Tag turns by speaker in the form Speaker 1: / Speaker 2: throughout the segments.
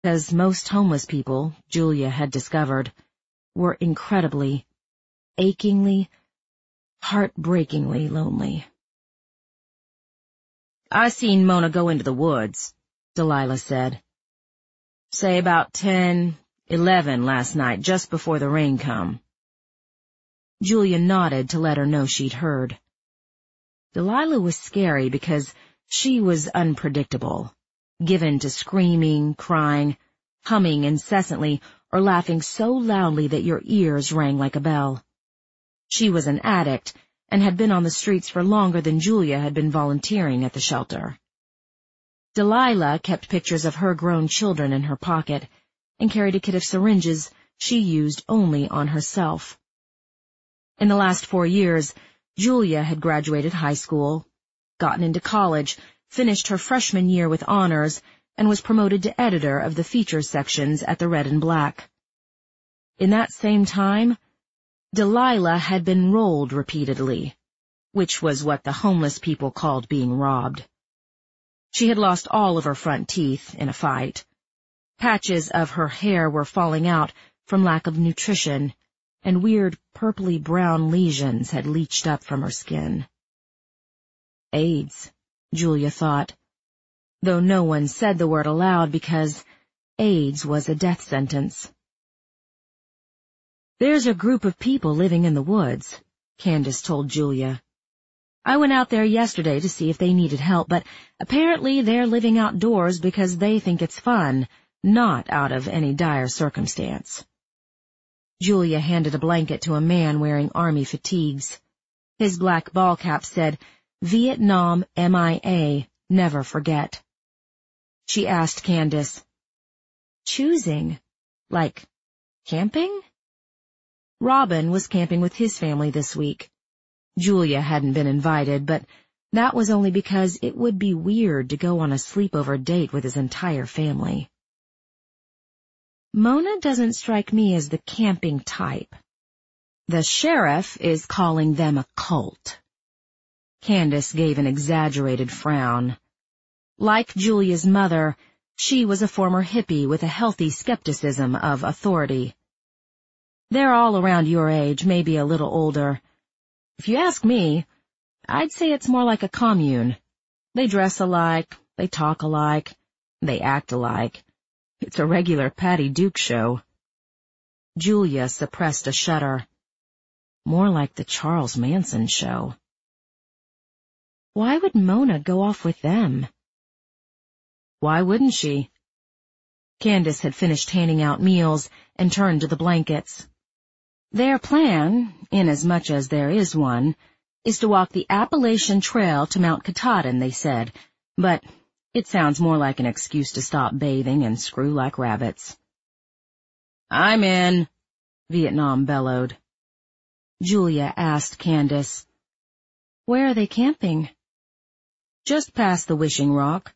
Speaker 1: because most homeless people, Julia had discovered, were incredibly, achingly, heartbreakingly lonely. "I seen Mona go into the woods," Delilah said. "Say about 10, 11 last night, just before the rain come." Julia nodded to let her know she'd heard. Delilah was scary because she was unpredictable, given to screaming, crying, humming incessantly, or laughing so loudly that your ears rang like a bell. She was an addict and had been on the streets for longer than Julia had been volunteering at the shelter. Delilah kept pictures of her grown children in her pocket and carried a kit of syringes she used only on herself. In the last 4 years, Julia had graduated high school, gotten into college, finished her freshman year with honors, and was promoted to editor of the feature sections at the Red and Black. In that same time, Delilah had been rolled repeatedly, which was what the homeless people called being robbed. She had lost all of her front teeth in a fight. Patches of her hair were falling out from lack of nutrition, and weird purpley-brown lesions had leached up from her skin. AIDS, Julia thought, though no one said the word aloud because AIDS was a death sentence. "There's a group of people living in the woods," Candace told Julia. "I went out there yesterday to see if they needed help, but apparently they're living outdoors because they think it's fun, not out of any dire circumstance." Julia handed a blanket to a man wearing army fatigues. His black ball cap said, "Vietnam MIA, never forget." She asked Candace, "Choosing? Like camping?" Robin was camping with his family this week. Julia hadn't been invited, but that was only because it would be weird to go on a sleepover date with his entire family. "Mona doesn't strike me as the camping type. The sheriff is calling them a cult." Candace gave an exaggerated frown. Like Julia's mother, she was a former hippie with a healthy skepticism of authority. "They're all around your age, maybe a little older. If you ask me, I'd say it's more like a commune. They dress alike, they talk alike, they act alike. It's a regular Patty Duke show." Julia suppressed a shudder. More like the Charles Manson show. Why would Mona go off with them? Why wouldn't she? Candace had finished handing out meals and turned to the blankets. "Their plan, inasmuch as there is one, is to walk the Appalachian Trail to Mount Katahdin," they said, "but it sounds more like an excuse to stop bathing and screw like rabbits." "I'm in," Vietnam bellowed. Julia asked Candace, "Where are they camping?" "Just past the Wishing Rock."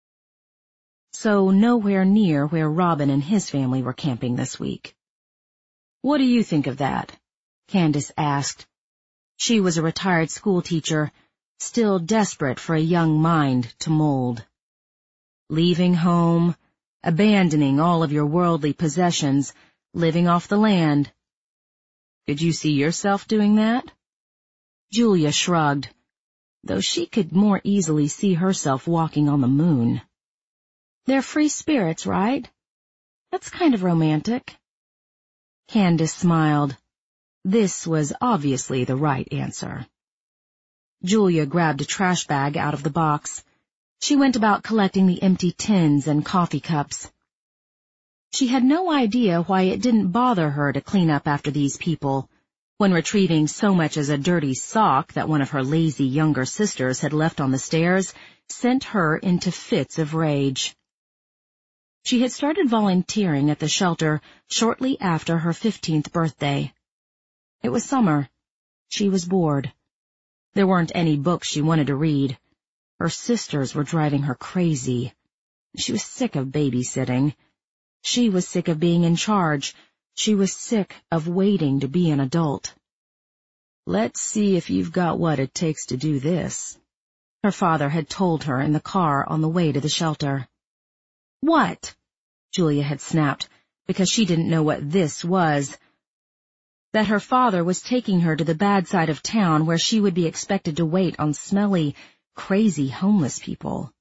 Speaker 1: So nowhere near where Robin and his family were camping this week. "What do you think of that?" Candace asked. She was a retired schoolteacher, still desperate for a young mind to mold. Leaving home, abandoning all of your worldly possessions, living off the land. Could you see yourself doing that? Julia shrugged, though she could more easily see herself walking on the moon. "They're free spirits, right? That's kind of romantic." Candace smiled. This was obviously the right answer. Julia grabbed a trash bag out of the box. She went about collecting the empty tins and coffee cups. She had no idea why it didn't bother her to clean up after these people, when retrieving so much as a dirty sock that one of her lazy younger sisters had left on the stairs sent her into fits of rage. She had started volunteering at the shelter shortly after her 15th birthday. It was summer. She was bored. There weren't any books she wanted to read. Her sisters were driving her crazy. She was sick of babysitting. She was sick of being in charge. She was sick of waiting to be an adult. "Let's see if you've got what it takes to do this," her father had told her in the car on the way to the shelter. "What?" Julia had snapped, because she didn't know what this was. That her father was taking her to the bad side of town where she would be expected to wait on smelly, crazy homeless people.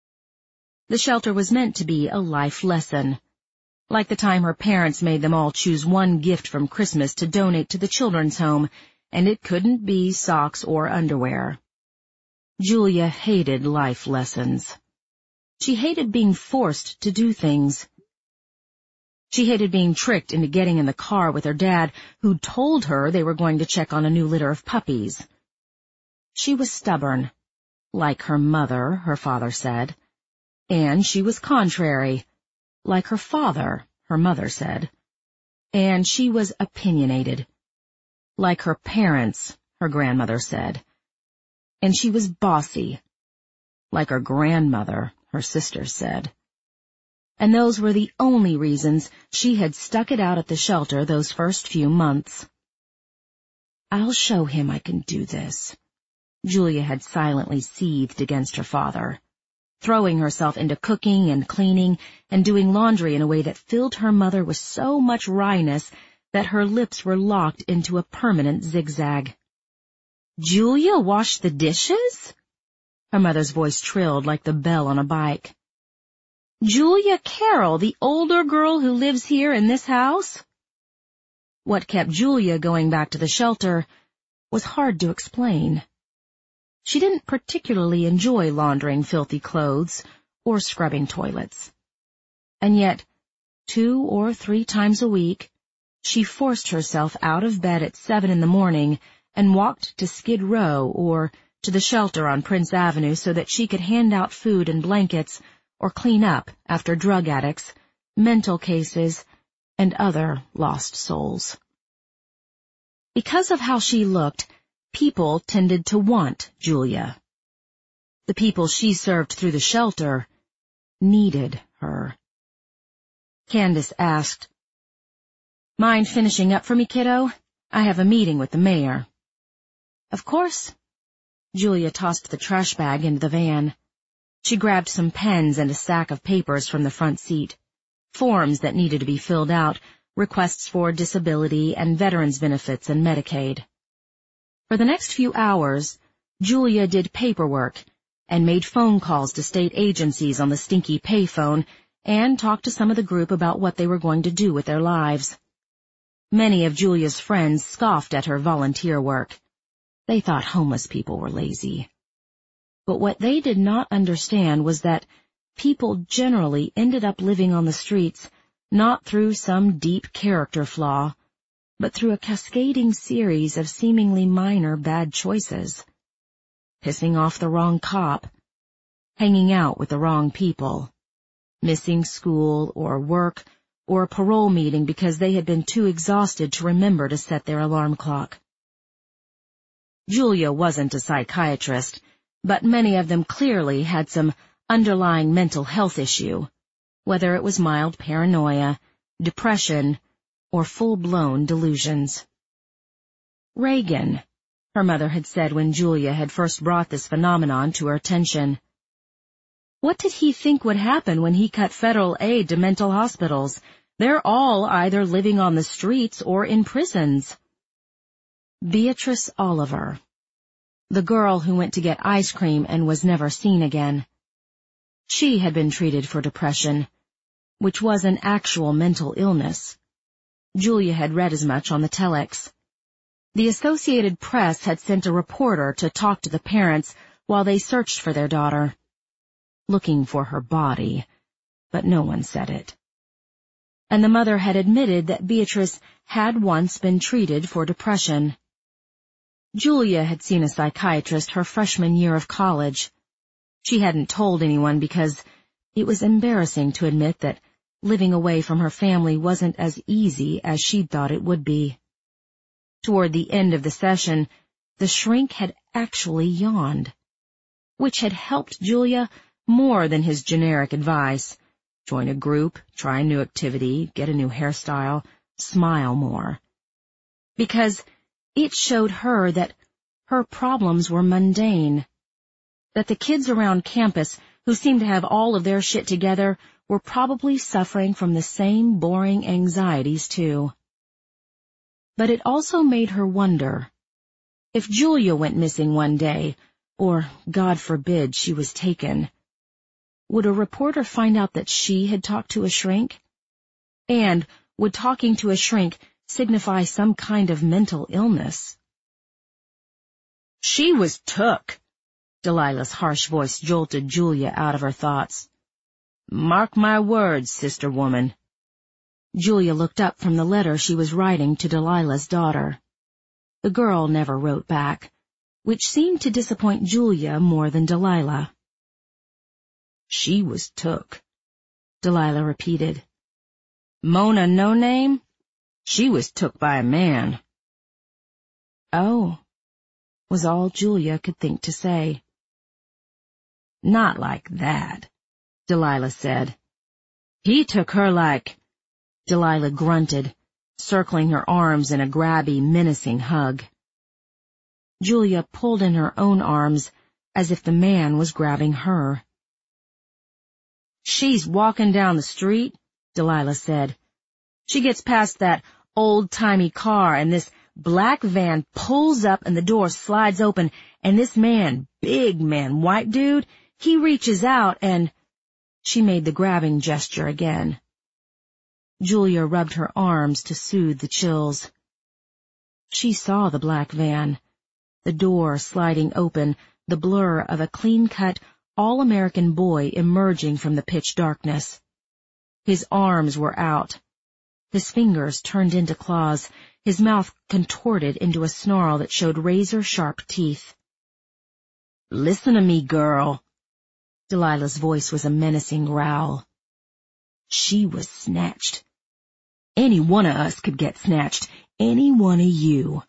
Speaker 1: The shelter was meant to be a life lesson, like the time her parents made them all choose one gift from Christmas to donate to the children's home, and it couldn't be socks or underwear. Julia hated life lessons. She hated being forced to do things. She hated being tricked into getting in the car with her dad, who told her they were going to check on a new litter of puppies. She was stubborn, like her mother, her father said, and she was contrary, like her father, her mother said, and she was opinionated, like her parents, her grandmother said, and she was bossy, like her grandmother, her sister said. And those were the only reasons she had stuck it out at the shelter those first few months. "I'll show him I can do this," Julia had silently seethed against her father, throwing herself into cooking and cleaning and doing laundry in a way that filled her mother with so much wryness that her lips were locked into a permanent zigzag. "Julia wash the dishes?" Her mother's voice trilled like the bell on a bike. "Julia Carroll, the older girl who lives here in this house?" What kept Julia going back to the shelter was hard to explain. She didn't particularly enjoy laundering filthy clothes or scrubbing toilets. And yet, 2 or 3 times a week, she forced herself out of bed at 7 in the morning and walked to Skid Row or to the shelter on Prince Avenue so that she could hand out food and blankets or clean up after drug addicts, mental cases, and other lost souls. Because of how she looked, people tended to want Julia. The people she served through the shelter needed her. Candace asked, "Mind finishing up for me, kiddo? I have a meeting with the mayor." "Of course." Julia tossed the trash bag into the van. She grabbed some pens and a stack of papers from the front seat, forms that needed to be filled out, requests for disability and veterans benefits and Medicaid. For the next few hours, Julia did paperwork and made phone calls to state agencies on the stinky payphone and talked to some of the group about what they were going to do with their lives. Many of Julia's friends scoffed at her volunteer work. They thought homeless people were lazy. But what they did not understand was that people generally ended up living on the streets not through some deep character flaw, but through a cascading series of seemingly minor bad choices. Pissing off the wrong cop, hanging out with the wrong people, missing school or work or a parole meeting because they had been too exhausted to remember to set their alarm clock. Julia wasn't a psychiatrist, but many of them clearly had some underlying mental health issue, whether it was mild paranoia, depression, or full-blown delusions. "Reagan," her mother had said when Julia had first brought this phenomenon to her attention. "What did he think would happen when he cut federal aid to mental hospitals? They're all either living on the streets or in prisons." Beatrice Oliver, the girl who went to get ice cream and was never seen again. She had been treated for depression, which was an actual mental illness. Julia had read as much on the telex. The Associated Press had sent a reporter to talk to the parents while they searched for their daughter, looking for her body, but no one said it. And the mother had admitted that Beatrice had once been treated for depression. Julia had seen a psychiatrist her freshman year of college. She hadn't told anyone because it was embarrassing to admit that living away from her family wasn't as easy as she'd thought it would be. Toward the end of the session, the shrink had actually yawned, which had helped Julia more than his generic advice: join a group, try a new activity, get a new hairstyle, smile more. Because it showed her that her problems were mundane, that the kids around campus who seemed to have all of their shit together were probably suffering from the same boring anxieties too. But it also made her wonder, if Julia went missing one day, or, God forbid, she was taken, would a reporter find out that she had talked to a shrink? And would talking to a shrink signify some kind of mental illness? "She was took," Delilah's harsh voice jolted Julia out of her thoughts. "Mark my words, sister woman." Julia looked up from the letter she was writing to Delilah's daughter. The girl never wrote back, which seemed to disappoint Julia more than Delilah. "She was took," Delilah repeated. "Mona No Name? She was took by a man." "Oh," was all Julia could think to say. "Not like that," Delilah said. "He took her like—" Delilah grunted, circling her arms in a grabby, menacing hug. Julia pulled in her own arms as if the man was grabbing her. "She's walking down the street," Delilah said. "She gets past that old-timey car, and this black van pulls up and the door slides open, and this man, big man, white dude, he reaches out and—" She made the grabbing gesture again. Julia rubbed her arms to soothe the chills. She saw the black van, the door sliding open, the blur of a clean-cut, all-American boy emerging from the pitch darkness. His arms were out. His fingers turned into claws, his mouth contorted into a snarl that showed razor-sharp teeth. "Listen to me, girl." Delilah's voice was a menacing growl. "She was snatched. Any one of us could get snatched. Any one of you."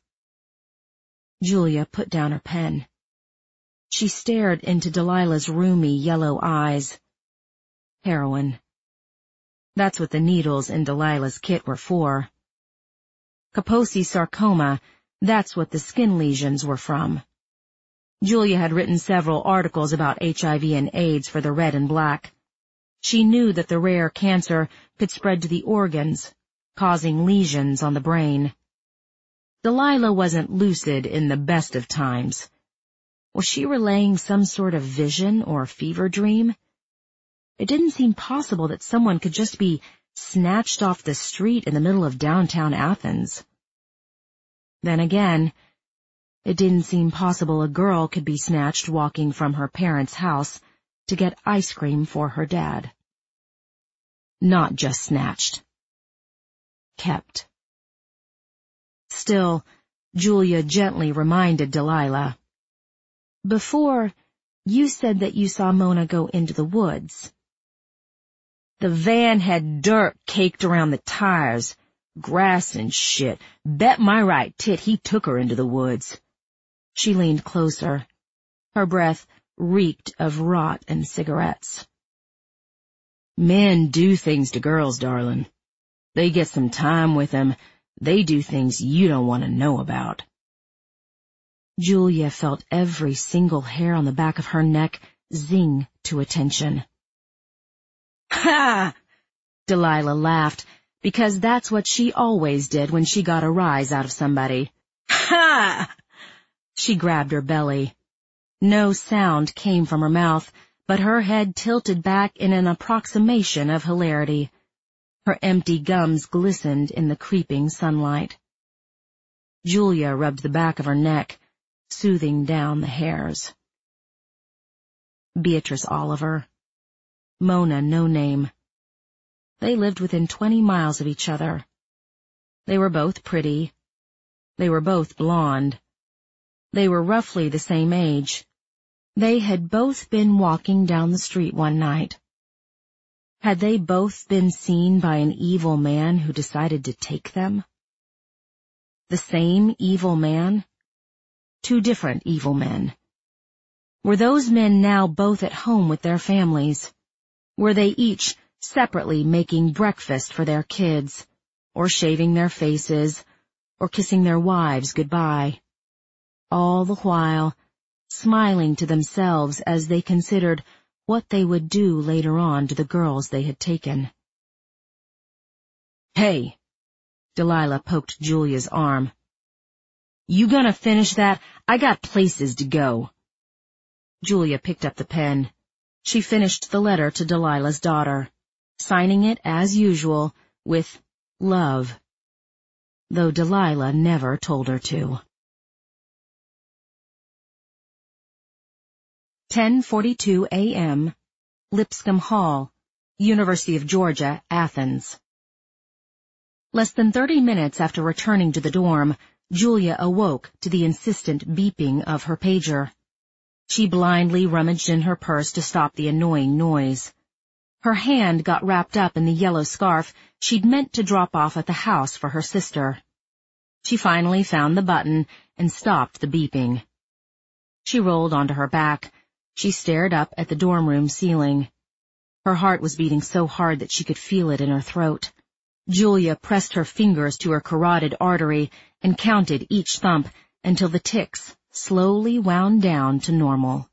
Speaker 1: Julia put down her pen. She stared into Delilah's roomy yellow eyes. Heroin. That's what the needles in Delilah's kit were for. Kaposi sarcoma, that's what the skin lesions were from. Julia had written several articles about HIV and AIDS for the Red and Black. She knew that the rare cancer could spread to the organs, causing lesions on the brain. Delilah wasn't lucid in the best of times. Was she relaying some sort of vision or fever dream? It didn't seem possible that someone could just be snatched off the street in the middle of downtown Athens. Then again, it didn't seem possible a girl could be snatched walking from her parents' house to get ice cream for her dad. Not just snatched. Kept. Still, Julia gently reminded Delilah. "Before, you said that you saw Mona go into the woods." "The van had dirt caked around the tires, grass and shit. Bet my right tit he took her into the woods." She leaned closer. Her breath reeked of rot and cigarettes. "Men do things to girls, darling. They get some time with them. They do things you don't want to know about." Julia felt every single hair on the back of her neck zing to attention. "Ha!" Delilah laughed, because that's what she always did when she got a rise out of somebody. "Ha!" She grabbed her belly. No sound came from her mouth, but her head tilted back in an approximation of hilarity. Her empty gums glistened in the creeping sunlight. Julia rubbed the back of her neck, soothing down the hairs. Beatrice Oliver. Mona No Name. They lived within 20 miles of each other. They were both pretty. They were both blonde. They were roughly the same age. They had both been walking down the street one night. Had they both been seen by an evil man who decided to take them? The same evil man? Two different evil men. Were those men now both at home with their families? Were they each separately making breakfast for their kids, or shaving their faces, or kissing their wives goodbye? All the while, smiling to themselves as they considered what they would do later on to the girls they had taken. "Hey," Delilah poked Julia's arm. "You gonna finish that? I got places to go." Julia picked up the pen. She finished the letter to Delilah's daughter, signing it, as usual, with love, though Delilah never told her to. 10:42 a.m., Lipscomb Hall, University of Georgia, Athens. Less than 30 minutes after returning to the dorm, Julia awoke to the insistent beeping of her pager. She blindly rummaged in her purse to stop the annoying noise. Her hand got wrapped up in the yellow scarf she'd meant to drop off at the house for her sister. She finally found the button and stopped the beeping. She rolled onto her back. She stared up at the dorm room ceiling. Her heart was beating so hard that she could feel it in her throat. Julia pressed her fingers to her carotid artery and counted each thump until the ticks slowly wound down to normal.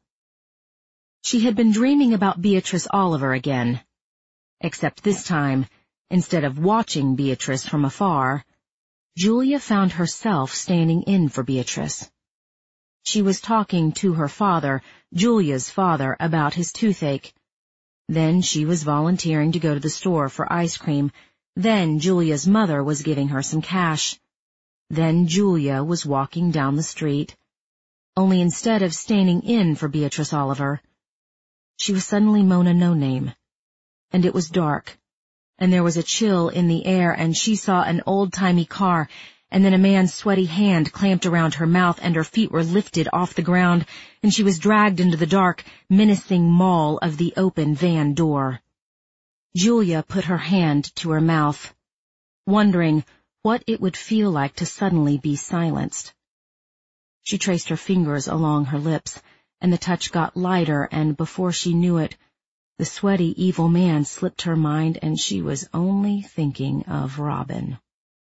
Speaker 1: She had been dreaming about Beatrice Oliver again, except this time, instead of watching Beatrice from afar, Julia found herself standing in for Beatrice. She was talking to her father, Julia's father, about his toothache. Then she was volunteering to go to the store for ice cream. Then Julia's mother was giving her some cash. Then Julia was walking down the street. Only instead of standing in for Beatrice Oliver, she was suddenly Mona No-Name. And it was dark, and there was a chill in the air, and she saw an old-timey car, and then a man's sweaty hand clamped around her mouth, and her feet were lifted off the ground, and she was dragged into the dark, menacing maul of the open van door. Julia put her hand to her mouth, wondering what it would feel like to suddenly be silenced. She traced her fingers along her lips, and the touch got lighter, and before she knew it, the sweaty, evil man slipped her mind, and she was only thinking of Robin.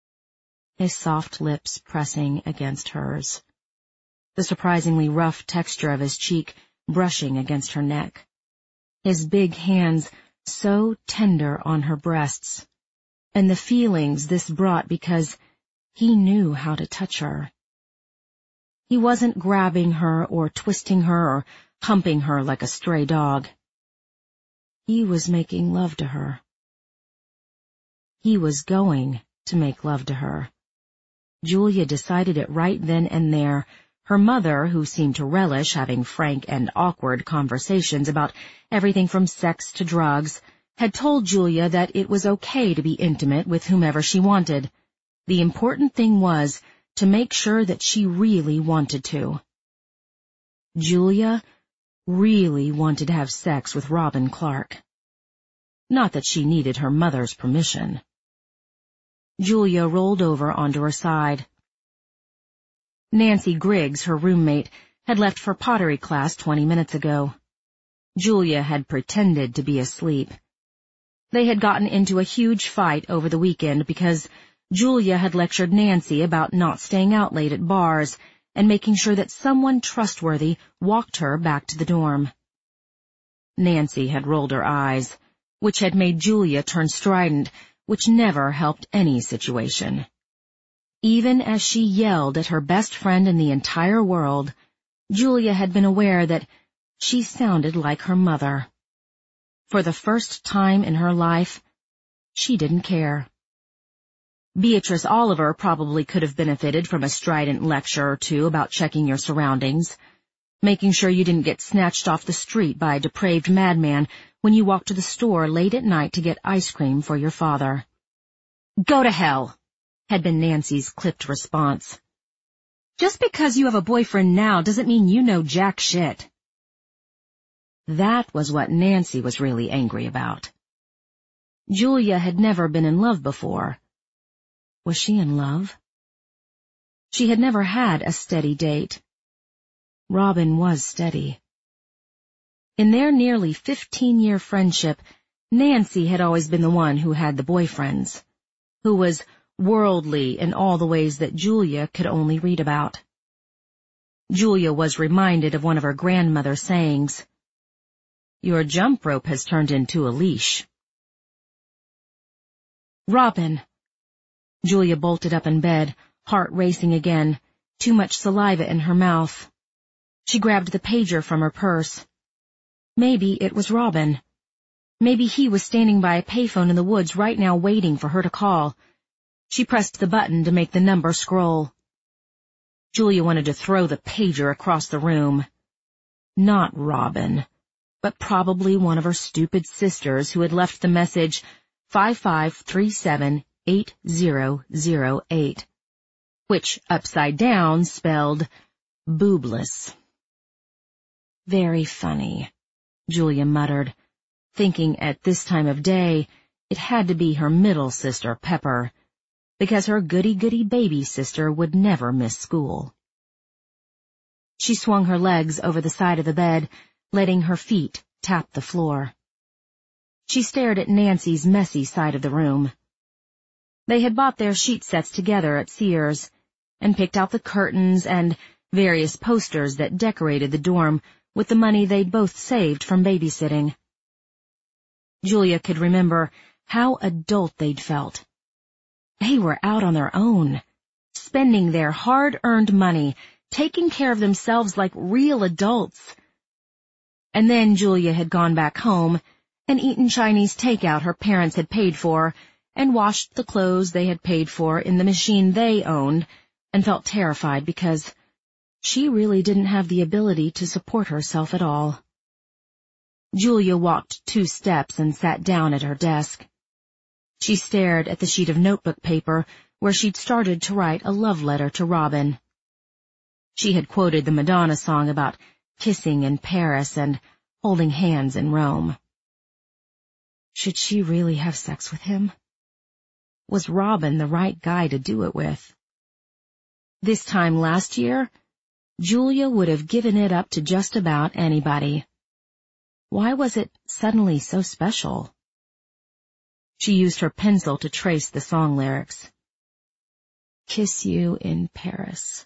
Speaker 1: His soft lips pressing against hers, the surprisingly rough texture of his cheek brushing against her neck, his big hands so tender on her breasts, and the feelings this brought because he knew how to touch her. He wasn't grabbing her or twisting her or humping her like a stray dog. He was making love to her. He was going to make love to her. Julia decided it right then and there. Her mother, who seemed to relish having frank and awkward conversations about everything from sex to drugs, had told Julia that it was okay to be intimate with whomever she wanted. The important thing was to make sure that she really wanted to. Julia really wanted to have sex with Robin Clark. Not that she needed her mother's permission. Julia rolled over onto her side. Nancy Griggs, her roommate, had left for pottery class 20 minutes ago. Julia had pretended to be asleep. They had gotten into a huge fight over the weekend because Julia had lectured Nancy about not staying out late at bars and making sure that someone trustworthy walked her back to the dorm. Nancy had rolled her eyes, which had made Julia turn strident, which never helped any situation. Even as she yelled at her best friend in the entire world, Julia had been aware that she sounded like her mother. For the first time in her life, she didn't care. Beatrice Oliver probably could have benefited from a strident lecture or two about checking your surroundings, making sure you didn't get snatched off the street by a depraved madman when you walked to the store late at night to get ice cream for your father. "Go to hell," had been Nancy's clipped response. "Just because you have a boyfriend now doesn't mean you know jack shit." That was what Nancy was really angry about. Julia had never been in love before. Was she in love? She had never had a steady date. Robin was steady. In their nearly 15-year friendship, Nancy had always been the one who had the boyfriends, who was worldly in all the ways that Julia could only read about. Julia was reminded of one of her grandmother's sayings. Your jump rope has turned into a leash. Robin. Julia bolted up in bed, heart racing again, too much saliva in her mouth. She grabbed the pager from her purse. Maybe it was Robin. Maybe he was standing by a payphone in the woods right now waiting for her to call. She pressed the button to make the number scroll. Julia wanted to throw the pager across the room. Not Robin, but probably one of her stupid sisters who had left the message 55378008, which upside down spelled boobless. Very funny, Julia muttered, thinking at this time of day it had to be her middle sister, Pepper, because her goody-goody baby sister would never miss school. She swung her legs over the side of the bed, letting her feet tap the floor. She stared at Nancy's messy side of the room. They had bought their sheet sets together at Sears, and picked out the curtains and various posters that decorated the dorm with the money they'd both saved from babysitting. Julia could remember how adult they'd felt. They were out on their own, spending their hard-earned money, taking care of themselves like real adults. And then Julia had gone back home and eaten Chinese takeout her parents had paid for, and washed the clothes they had paid for in the machine they owned, and felt terrified because she really didn't have the ability to support herself at all. Julia walked 2 steps and sat down at her desk. She stared at the sheet of notebook paper where she'd started to write a love letter to Robin. She had quoted the Madonna song about kissing in Paris and holding hands in Rome. Should she really have sex with him? Was Robin the right guy to do it with? This time last year, Julia would have given it up to just about anybody. Why was it suddenly so special? She used her pencil to trace the song lyrics. Kiss you in Paris.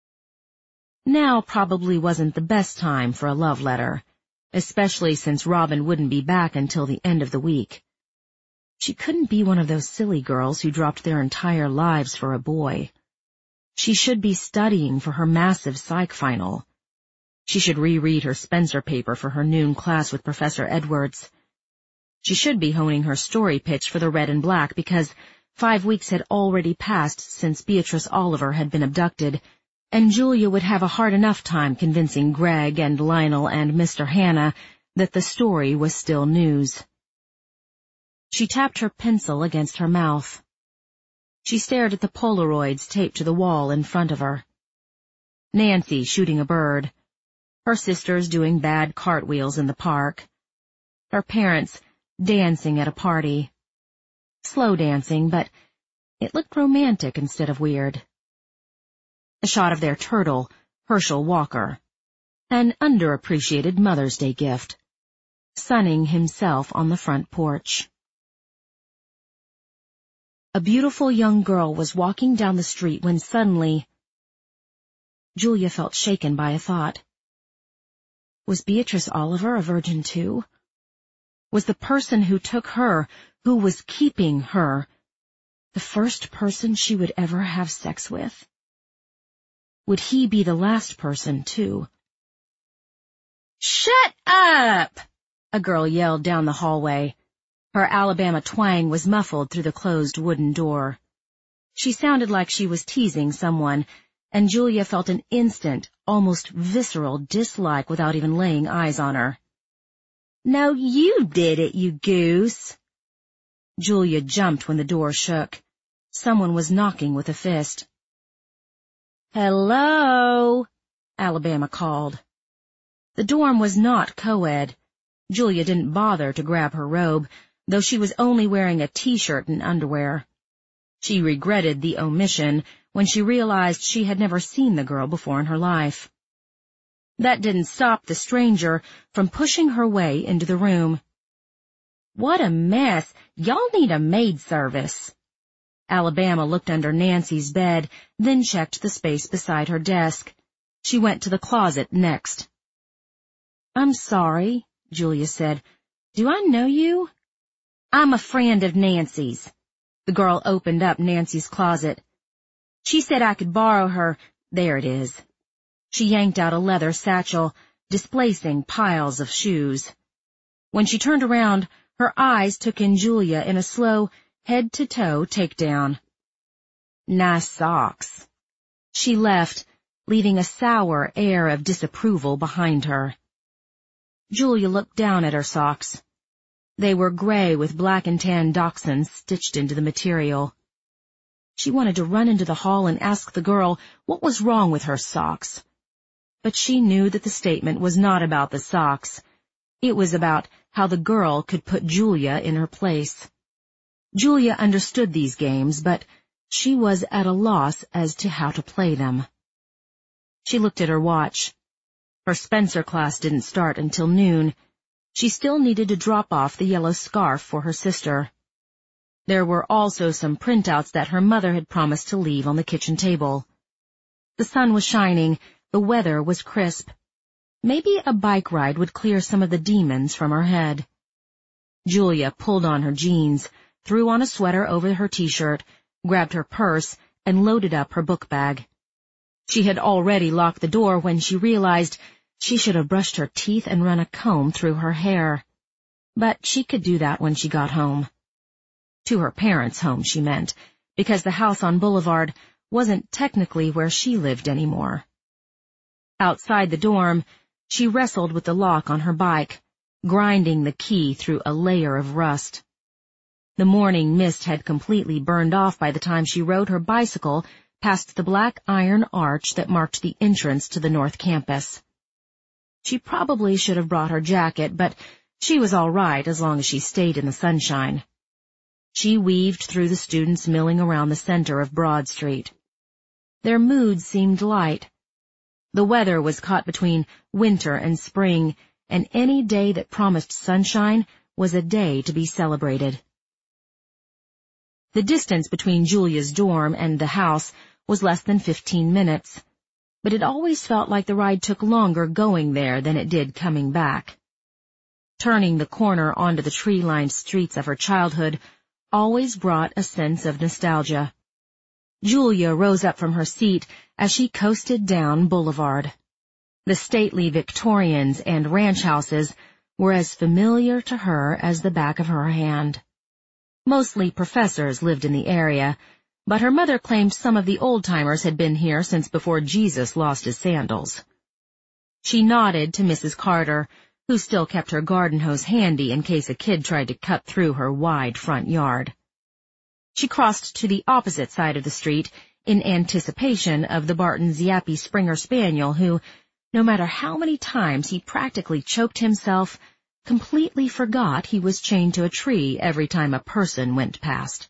Speaker 1: Now probably wasn't the best time for a love letter, especially since Robin wouldn't be back until the end of the week. She couldn't be one of those silly girls who dropped their entire lives for a boy. She should be studying for her massive psych final. She should reread her Spencer paper for her noon class with Professor Edwards. She should be honing her story pitch for the Red and Black because 5 weeks had already passed since Beatrice Oliver had been abducted, and Julia would have a hard enough time convincing Greg and Lionel and Mr. Hannah that the story was still news. She tapped her pencil against her mouth. She stared at the Polaroids taped to the wall in front of her. Nancy shooting a bird. Her sisters doing bad cartwheels in the park. Her parents dancing at a party. Slow dancing, but it looked romantic instead of weird. A shot of their turtle, Herschel Walker. An underappreciated Mother's Day gift. Sunning himself on the front porch. A beautiful young girl was walking down the street when suddenly Julia felt shaken by a thought. Was Beatrice Oliver a virgin too? Was the person who took her, who was keeping her, the first person she would ever have sex with? Would he be the last person too? "Shut up!" a girl yelled down the hallway. Her Alabama twang was muffled through the closed wooden door. She sounded like she was teasing someone, and Julia felt an instant, almost visceral dislike without even laying eyes on her. "No, you did it, you goose." Julia jumped when the door shook. Someone was knocking with a fist. "Hello," Alabama called. The dorm was not co-ed. Julia didn't bother to grab her robe, though she was only wearing a t-shirt and underwear. She regretted the omission when she realized she had never seen the girl before in her life. That didn't stop the stranger from pushing her way into the room. "What a mess! Y'all need a maid service." Alabama looked under Nancy's bed, then checked the space beside her desk. She went to the closet next. "I'm sorry," Julia said. "Do I know you?" "I'm a friend of Nancy's." The girl opened up Nancy's closet. "She said I could borrow her. There it is." She yanked out a leather satchel, displacing piles of shoes. When she turned around, her eyes took in Julia in a slow, head-to-toe takedown. "Nice socks." She left, leaving a sour air of disapproval behind her. Julia looked down at her socks. They were gray with black and tan dachshunds stitched into the material. She wanted to run into the hall and ask the girl what was wrong with her socks. But she knew that the statement was not about the socks. It was about how the girl could put Julia in her place. Julia understood these games, but she was at a loss as to how to play them. She looked at her watch. Her Spencer class didn't start until noon. She still needed to drop off the yellow scarf for her sister. There were also some printouts that her mother had promised to leave on the kitchen table. The sun was shining, the weather was crisp. Maybe a bike ride would clear some of the demons from her head. Julia pulled on her jeans, threw on a sweater over her t-shirt, grabbed her purse, and loaded up her book bag. She had already locked the door when she realized she should have brushed her teeth and run a comb through her hair. But she could do that when she got home. To her parents' home, she meant, because the house on Boulevard wasn't technically where she lived anymore. Outside the dorm, she wrestled with the lock on her bike, grinding the key through a layer of rust. The morning mist had completely burned off by the time she rode her bicycle past the black iron arch that marked the entrance to the North Campus. She probably should have brought her jacket, but she was all right as long as she stayed in the sunshine. She weaved through the students milling around the center of Broad Street. Their moods seemed light. The weather was caught between winter and spring, and any day that promised sunshine was a day to be celebrated. The distance between Julia's dorm and the house was less than 15 minutes, but it always felt like the ride took longer going there than it did coming back. Turning the corner onto the tree-lined streets of her childhood always brought a sense of nostalgia. Julia rose up from her seat as she coasted down Boulevard. The stately Victorians and ranch houses were as familiar to her as the back of her hand. Mostly professors lived in the area, but her mother claimed some of the old-timers had been here since before Jesus lost his sandals. She nodded to Mrs. Carter, who still kept her garden hose handy in case a kid tried to cut through her wide front yard. She crossed to the opposite side of the street in anticipation of the Bartons' yappy Springer Spaniel who, no matter how many times he practically choked himself, completely forgot he was chained to a tree every time a person went past.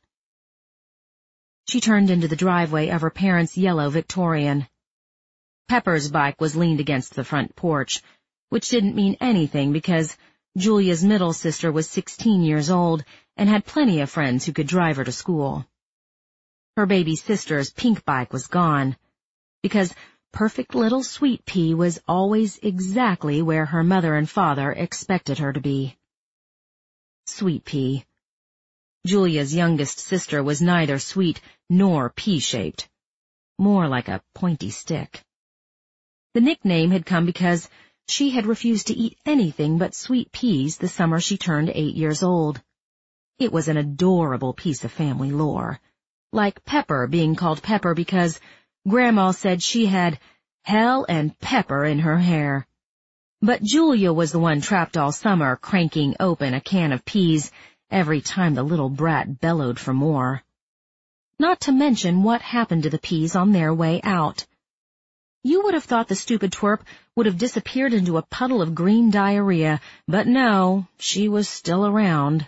Speaker 1: She turned into the driveway of her parents' yellow Victorian. Pepper's bike was leaned against the front porch, which didn't mean anything because Julia's middle sister was 16 years old and had plenty of friends who could drive her to school. Her baby sister's pink bike was gone, because perfect little Sweet Pea was always exactly where her mother and father expected her to be. Sweet Pea. Julia's youngest sister was neither sweet nor pea-shaped, more like a pointy stick. The nickname had come because she had refused to eat anything but sweet peas the summer she turned 8 years old. It was an adorable piece of family lore, like Pepper being called Pepper because Grandma said she had hell and pepper in her hair. But Julia was the one trapped all summer cranking open a can of peas every time the little brat bellowed for more. Not to mention what happened to the peas on their way out. You would have thought the stupid twerp would have disappeared into a puddle of green diarrhea, but no, she was still around.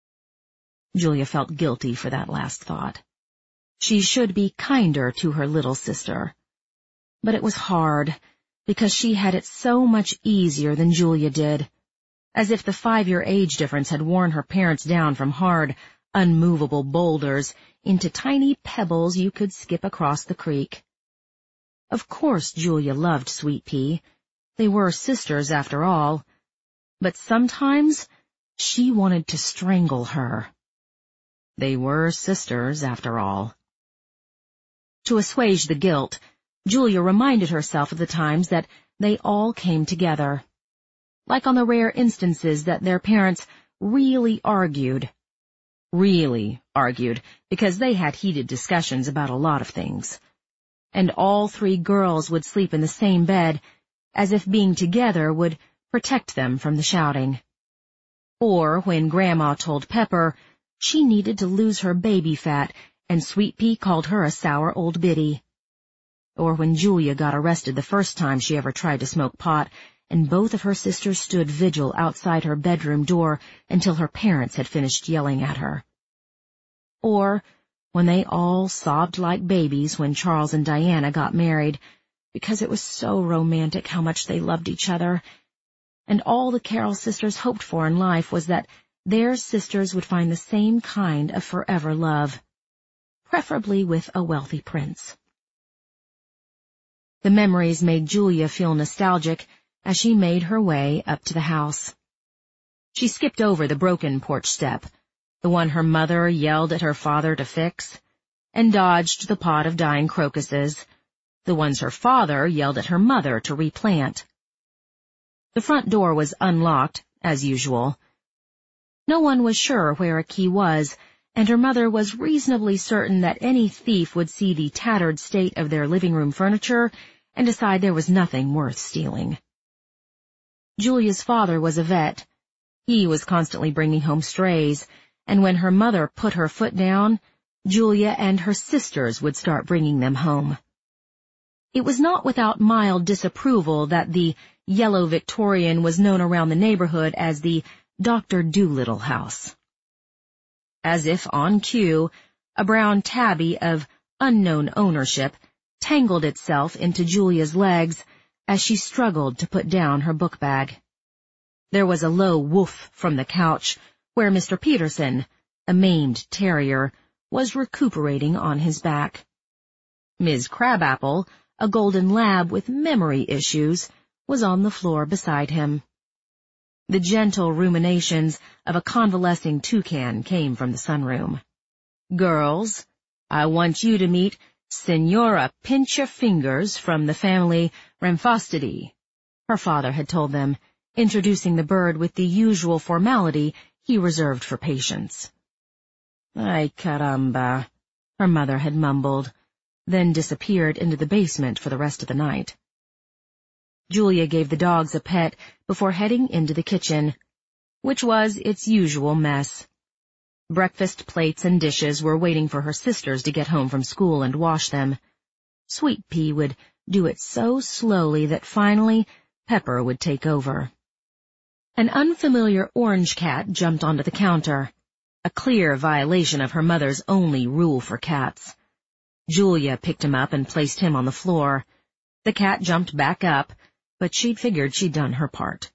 Speaker 1: Julia felt guilty for that last thought. She should be kinder to her little sister. But it was hard, because she had it so much easier than Julia did, as if the 5-year age difference had worn her parents down from hard, unmovable boulders into tiny pebbles you could skip across the creek. Of course Julia loved Sweet Pea. They were sisters after all. but sometimes she wanted to strangle her. They were sisters, after all. To assuage the guilt, Julia reminded herself of the times that they all came together, like on the rare instances that their parents really argued, because they had heated discussions about a lot of things. And all three girls would sleep in the same bed, as if being together would protect them from the shouting. Or when Grandma told Pepper she needed to lose her baby fat, and Sweet Pea called her a sour old biddy. Or when Julia got arrested the first time she ever tried to smoke pot, and both of her sisters stood vigil outside her bedroom door until her parents had finished yelling at her. Or when they all sobbed like babies when Charles and Diana got married, because it was so romantic how much they loved each other, and all the Carroll sisters hoped for in life was that their sisters would find the same kind of forever love, preferably with a wealthy prince. The memories made Julia feel nostalgic as she made her way up to the house. She skipped over the broken porch step, the one her mother yelled at her father to fix, and dodged the pot of dying crocuses, the ones her father yelled at her mother to replant. The front door was unlocked, as usual. No one was sure where a key was, and her mother was reasonably certain that any thief would see the tattered state of their living room furniture and decide there was nothing worth stealing. Julia's father was a vet. He was constantly bringing home strays, and when her mother put her foot down, Julia and her sisters would start bringing them home. It was not without mild disapproval that the yellow Victorian was known around the neighborhood as the Dr. Doolittle house. As if on cue, a brown tabby of unknown ownership tangled itself into Julia's legs as she struggled to put down her book bag. There was a low woof from the couch where Mr. Peterson, a maimed terrier, was recuperating on his back. Ms. Crabapple, a golden lab with memory issues, was on the floor beside him. The gentle ruminations of a convalescing toucan came from the sunroom. "Girls, I want you to meet Senora Pinch-Your-Fingers from the family Rhamphostidae," her father had told them, introducing the bird with the usual formality he reserved for patients. "Ay, caramba," her mother had mumbled, then disappeared into the basement for the rest of the night. Julia gave the dogs a pet before heading into the kitchen, which was its usual mess. Breakfast plates and dishes were waiting for her sisters to get home from school and wash them. Sweet Pea would do it so slowly that finally Pepper would take over. An unfamiliar orange cat jumped onto the counter, a clear violation of her mother's only rule for cats. Julia picked him up and placed him on the floor. The cat jumped back up, but she'd figured she'd done her part.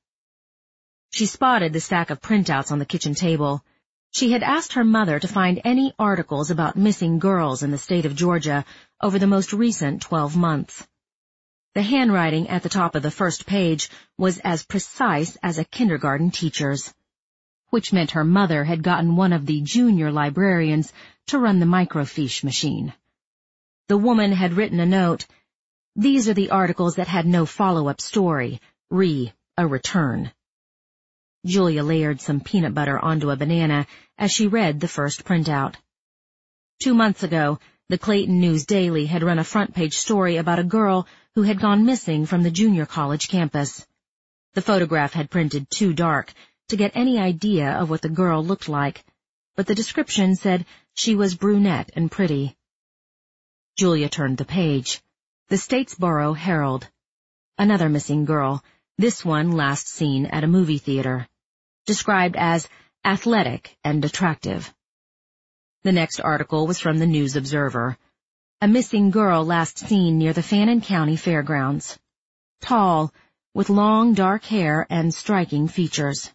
Speaker 1: She spotted the stack of printouts on the kitchen table. She had asked her mother to find any articles about missing girls in the state of Georgia over the most recent 12 months. The handwriting at the top of the first page was as precise as a kindergarten teacher's, which meant her mother had gotten one of the junior librarians to run the microfiche machine. The woman had written a note, "These are the articles that had no follow-up story, a return." Julia layered some peanut butter onto a banana as she read the first printout. 2 months ago, the Clayton News Daily had run a front-page story about a girl who had gone missing from the junior college campus. The photograph had printed too dark to get any idea of what the girl looked like, but the description said she was brunette and pretty. Julia turned the page. The Statesboro Herald. Another missing girl, this one last seen at a movie theater. Described as athletic and attractive. The next article was from the News Observer. A missing girl last seen near the Fannin County Fairgrounds. Tall, with long dark hair and striking features.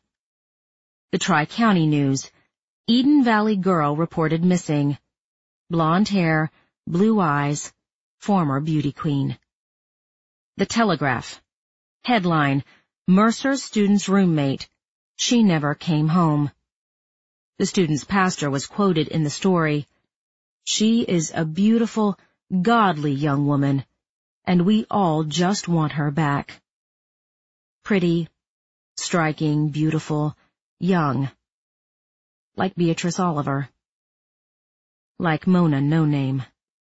Speaker 1: The Tri-County News. Eden Valley girl reported missing. Blonde hair, blue eyes, former beauty queen. The Telegraph. Headline, Mercer's student's roommate, She never came home. The student's pastor was quoted in the story, "She is a beautiful, godly young woman, and we all just want her back." Pretty, striking, beautiful, young. Like Beatrice Oliver. Like Mona No Name.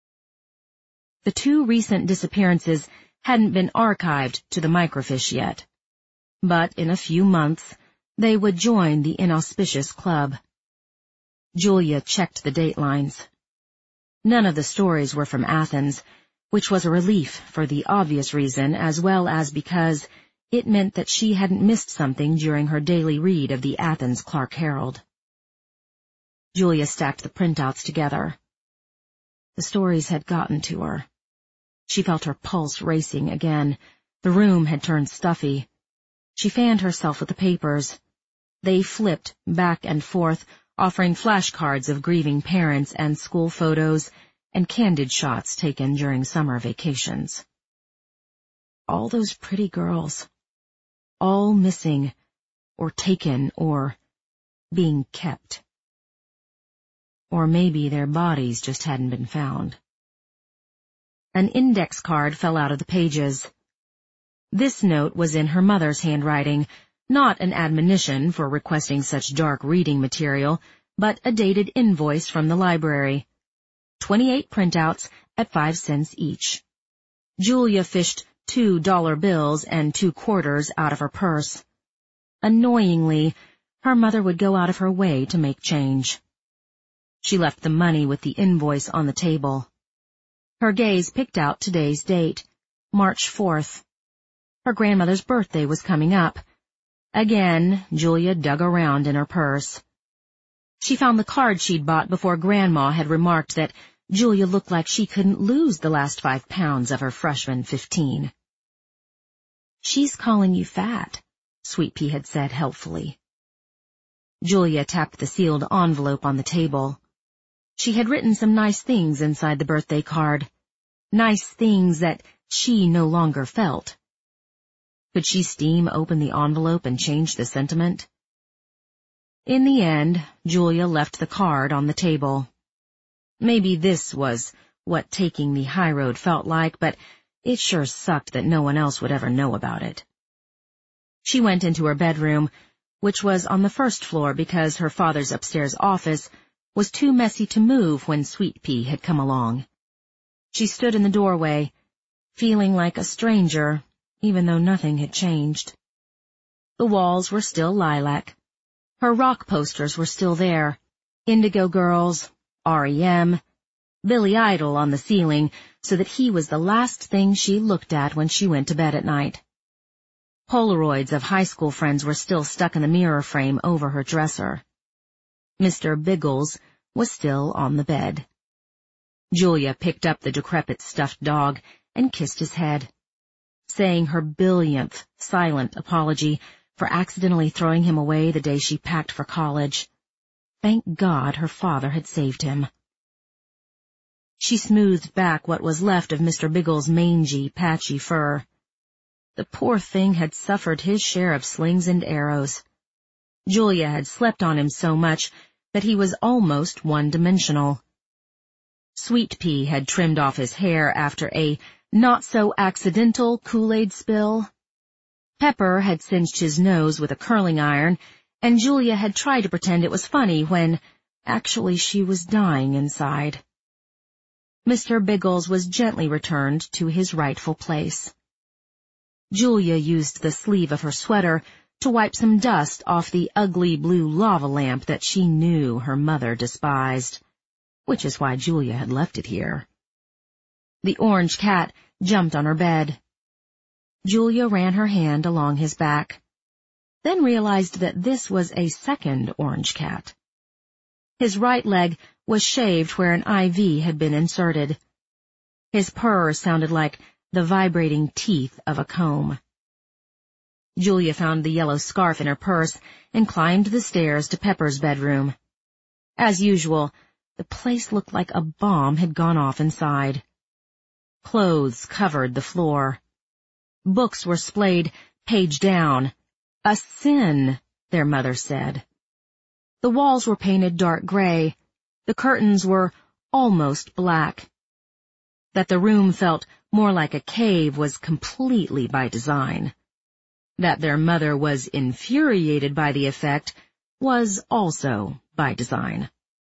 Speaker 1: The 2 recent disappearances hadn't been archived to the microfiche yet, but in a few months they would join the inauspicious club. Julia checked the datelines. None of the stories were from Athens, which was a relief for the obvious reason as well as because it meant that she hadn't missed something during her daily read of the Athens Clark Herald. Julia stacked the printouts together. The stories had gotten to her. She felt her pulse racing again. The room had turned stuffy. She fanned herself with the papers. They flipped back and forth, offering flashcards of grieving parents and school photos and candid shots taken during summer vacations. All those pretty girls. All missing, or taken, or being kept. Or maybe their bodies just hadn't been found. An index card fell out of the pages. This note was in her mother's handwriting, not an admonition for requesting such dark reading material, but a dated invoice from the library. 28 printouts at 5 cents each. Julia fished $2 bills and 2 quarters out of her purse. Annoyingly, her mother would go out of her way to make change. She left the money with the invoice on the table. Her gaze picked out today's date, March 4th. Her grandmother's birthday was coming up. Again, Julia dug around in her purse. She found the card she'd bought before Grandma had remarked that Julia looked like she couldn't lose the last 5 pounds of her freshman 15. "She's calling you fat," Sweet Pea had said helpfully. Julia tapped the sealed envelope on the table. She had written some nice things inside the birthday card. Nice things that she no longer felt. Could she steam open the envelope and change the sentiment? In the end, Julia left the card on the table. Maybe this was what taking the high road felt like, but it sure sucked that no one else would ever know about it. She went into her bedroom, which was on the first floor because her father's upstairs office was too messy to move when Sweet Pea had come along. She stood in the doorway, feeling like a stranger, even though nothing had changed. The walls were still lilac. Her rock posters were still there. Indigo Girls, R.E.M., Billy Idol on the ceiling, so that he was the last thing she looked at when she went to bed at night. Polaroids of high school friends were still stuck in the mirror frame over her dresser. Mr. Biggles was still on the bed. Julia picked up the decrepit stuffed dog and kissed his head, saying her billionth silent apology for accidentally throwing him away the day she packed for college. Thank God her father had saved him. She smoothed back what was left of Mr. Biggles' mangy, patchy fur. The poor thing had suffered his share of slings and arrows. Julia had slept on him so much that he was almost one-dimensional. Sweet Pea had trimmed off his hair after a not-so-accidental Kool-Aid spill. Pepper had cinched his nose with a curling iron, and Julia had tried to pretend it was funny when, actually, she was dying inside. Mr. Biggles was gently returned to his rightful place. Julia used the sleeve of her sweater to wipe some dust off the ugly blue lava lamp that she knew her mother despised, which is why Julia had left it here. The orange cat jumped on her bed. Julia ran her hand along his back, then realized that this was a second orange cat. His right leg was shaved where an IV had been inserted. His purr sounded like the vibrating teeth of a comb. Julia found the yellow scarf in her purse and climbed the stairs to Pepper's bedroom. As usual, the place looked like a bomb had gone off inside. Clothes covered the floor. Books were splayed page down. A sin, their mother said. The walls were painted dark gray. The curtains were almost black. That the room felt more like a cave was completely by design. That their mother was infuriated by the effect was also by design.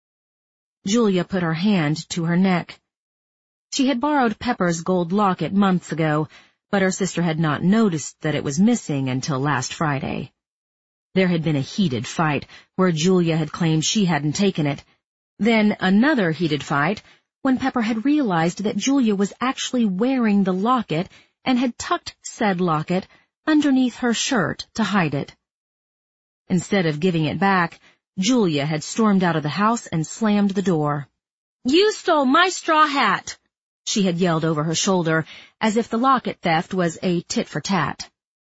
Speaker 1: Julia put her hand to her neck. She had borrowed Pepper's gold locket months ago, but her sister had not noticed that it was missing until last Friday. There had been a heated fight where Julia had claimed she hadn't taken it. Then another heated fight when Pepper had realized that Julia was actually wearing the locket and had tucked said locket underneath her shirt to hide it. Instead of giving it back, Julia had stormed out of the house and slammed the door. "You stole my straw hat!" she had yelled over her shoulder, as if the locket theft was a tit-for-tat.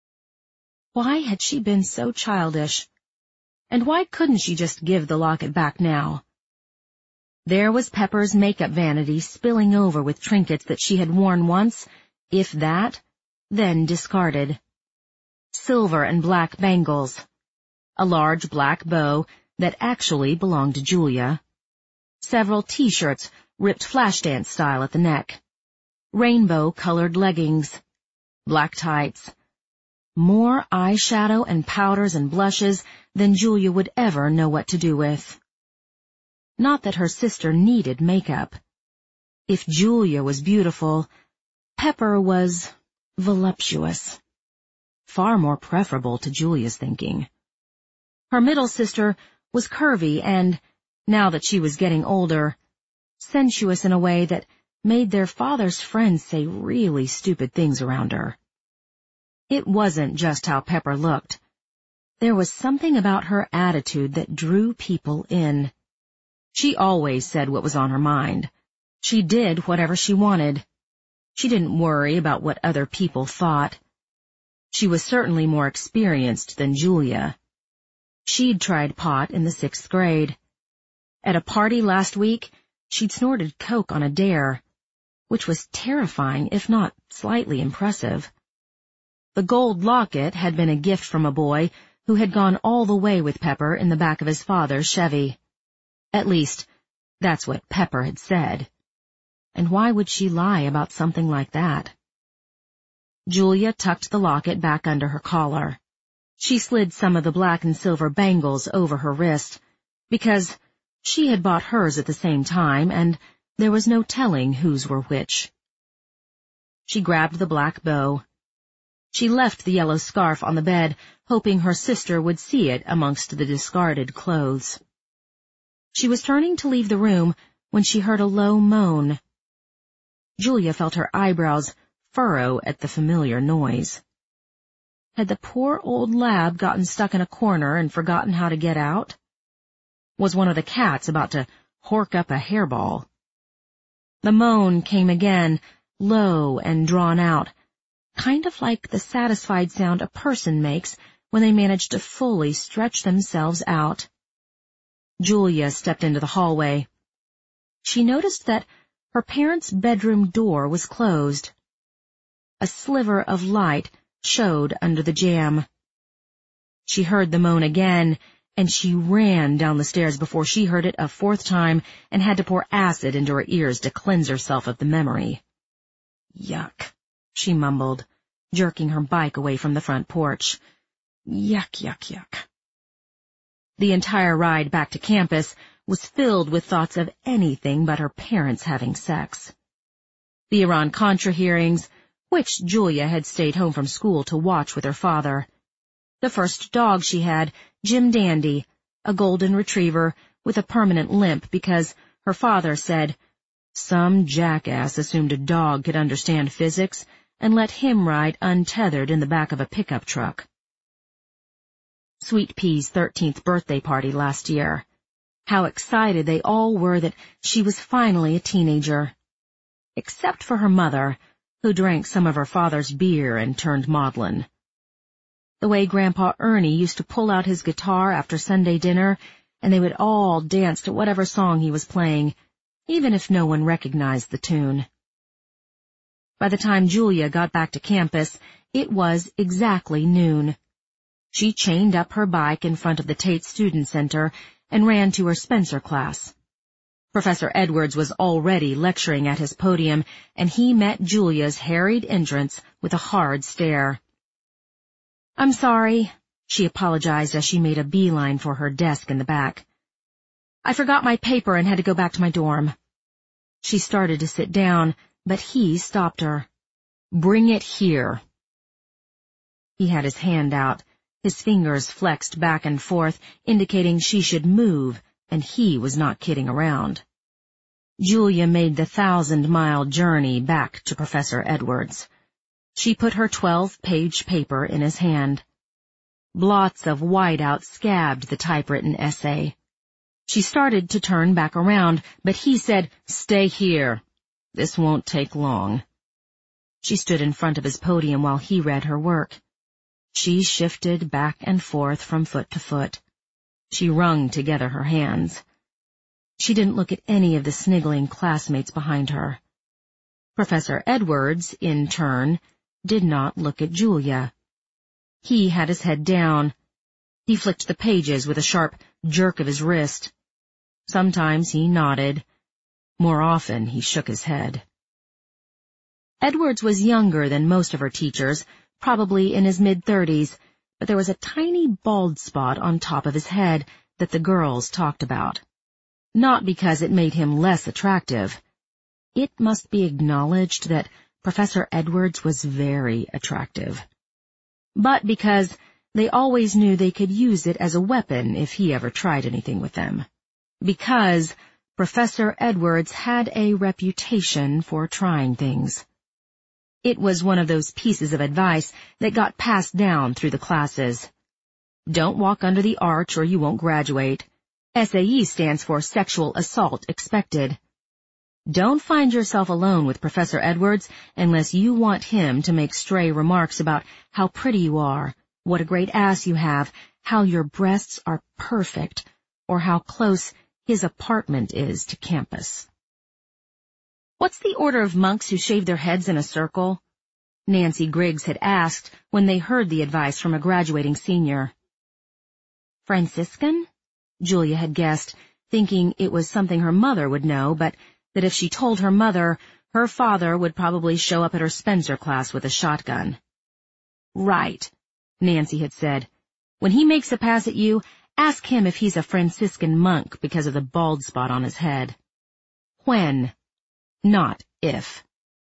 Speaker 1: Why had she been so childish? And why couldn't she just give the locket back now? There was Pepper's makeup vanity spilling over with trinkets that she had worn once, if that, then discarded. Silver and black bangles. A large black bow that actually belonged to Julia. Several T-shirts ripped Flashdance style at the neck. Rainbow-colored leggings. Black tights. More eyeshadow and powders and blushes than Julia would ever know what to do with. Not that her sister needed makeup. If Julia was beautiful, Pepper was voluptuous. Far more preferable to Julia's thinking. Her middle sister was curvy and, now that she was getting older, sensuous in a way that made their father's friends say really stupid things around her. It wasn't just how Pepper looked. There was something about her attitude that drew people in. She always said what was on her mind. She did whatever she wanted. She didn't worry about what other people thought. She was certainly more experienced than Julia. She'd tried pot in the 6th grade. At a party last week, she'd snorted coke on a dare, which was terrifying if not slightly impressive. The gold locket had been a gift from a boy who had gone all the way with Pepper in the back of his father's Chevy. At least, that's what Pepper had said. And why would she lie about something like that? Julia tucked the locket back under her collar. She slid some of the black and silver bangles over her wrist, because she had bought hers at the same time, and there was no telling whose were which. She grabbed the black bow. She left the yellow scarf on the bed, hoping her sister would see it amongst the discarded clothes. She was turning to leave the room when she heard a low moan. Julia felt her eyebrows furrow at the familiar noise. Had the poor old lab gotten stuck in a corner and forgotten how to get out? Was one of the cats about to hork up a hairball? The moan came again, low and drawn out, kind of like the satisfied sound a person makes when they manage to fully stretch themselves out. Julia stepped into the hallway. She noticed that her parents' bedroom door was closed. A sliver of light showed under the jamb. She heard the moan again, and she ran down the stairs before she heard it a 4th time and had to pour acid into her ears to cleanse herself of the memory. Yuck, she mumbled, jerking her bike away from the front porch. Yuck, yuck, yuck. The entire ride back to campus was filled with thoughts of anything but her parents having sex. The Iran-Contra hearings, which Julia had stayed home from school to watch with her father. The first dog she had, Jim Dandy, a golden retriever with a permanent limp because her father said, some jackass assumed a dog could understand physics and let him ride untethered in the back of a pickup truck. Sweet Pea's 13th birthday party last year. How excited they all were that she was finally a teenager. Except for her mother, who drank some of her father's beer and turned maudlin. The way Grandpa Ernie used to pull out his guitar after Sunday dinner, and they would all dance to whatever song he was playing, even if no one recognized the tune. By the time Julia got back to campus, it was exactly noon. She chained up her bike in front of the Tate Student Center and ran to her Spencer class. Professor Edwards was already lecturing at his podium, and he met Julia's harried entrance with a hard stare. "I'm sorry," she apologized as she made a beeline for her desk in the back. "I forgot my paper and had to go back to my dorm." She started to sit down, but he stopped her. "Bring it here." He had his hand out, his fingers flexed back and forth, indicating she should move, and he was not kidding around. Julia made the 1,000-mile journey back to Professor Edwards. She put her 12-page paper in his hand. Blots of whiteout scabbed the typewritten essay. She started to turn back around, but he said, "Stay here. This won't take long." She stood in front of his podium while he read her work. She shifted back and forth from foot to foot. She wrung together her hands. She didn't look at any of the sniggling classmates behind her. Professor Edwards, in turn, did not look at Julia. He had his head down. He flicked the pages with a sharp jerk of his wrist. Sometimes he nodded. More often he shook his head. Edwards was younger than most of her teachers, probably in his mid-30s, but there was a tiny bald spot on top of his head that the girls talked about. Not because it made him less attractive. It must be acknowledged that Professor Edwards was very attractive. But because they always knew they could use it as a weapon if he ever tried anything with them. Because Professor Edwards had a reputation for trying things. It was one of those pieces of advice that got passed down through the classes. Don't walk under the arch or you won't graduate. SAE stands for Sexual Assault Expected. Don't find yourself alone with Professor Edwards unless you want him to make stray remarks about how pretty you are, what a great ass you have, how your breasts are perfect, or how close his apartment is to campus. "What's the order of monks who shave their heads in a circle?" Nancy Griggs had asked when they heard the advice from a graduating senior. "Franciscan?" Julia had guessed, thinking it was something her mother would know, but that if she told her mother, her father would probably show up at her Spencer class with a shotgun. "Right," Nancy had said. "When he makes a pass at you, ask him if he's a Franciscan monk because of the bald spot on his head." When, not if.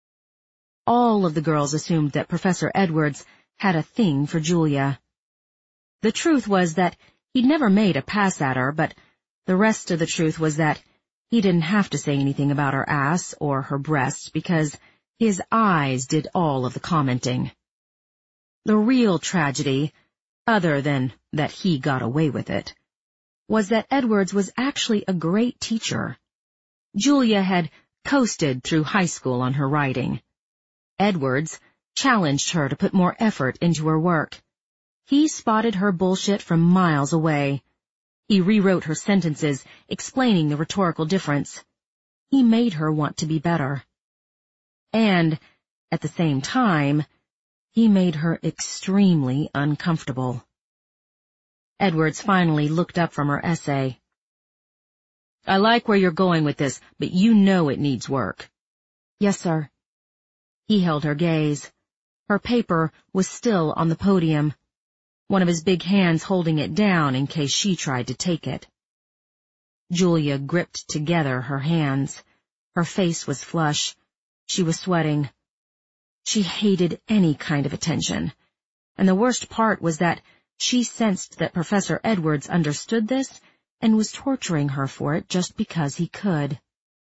Speaker 1: All of the girls assumed that Professor Edwards had a thing for Julia. The truth was that he'd never made a pass at her, but the rest of the truth was that he didn't have to say anything about her ass or her breasts because his eyes did all of the commenting. The real tragedy, other than that he got away with it, was that Edwards was actually a great teacher. Julia had coasted through high school on her writing. Edwards challenged her to put more effort into her work. He spotted her bullshit from miles away. He rewrote her sentences, explaining the rhetorical difference. He made her want to be better. And, at the same time, he made her extremely uncomfortable. Edwards finally looked up from her essay. "I like where you're going with this, but you know it needs work." "Yes, sir." He held her gaze. Her paper was still on the podium, one of his big hands holding it down in case she tried to take it. Julia gripped together her hands. Her face was flush. She was sweating. She hated any kind of attention, and the worst part was that she sensed that Professor Edwards understood this and was torturing her for it just because he could.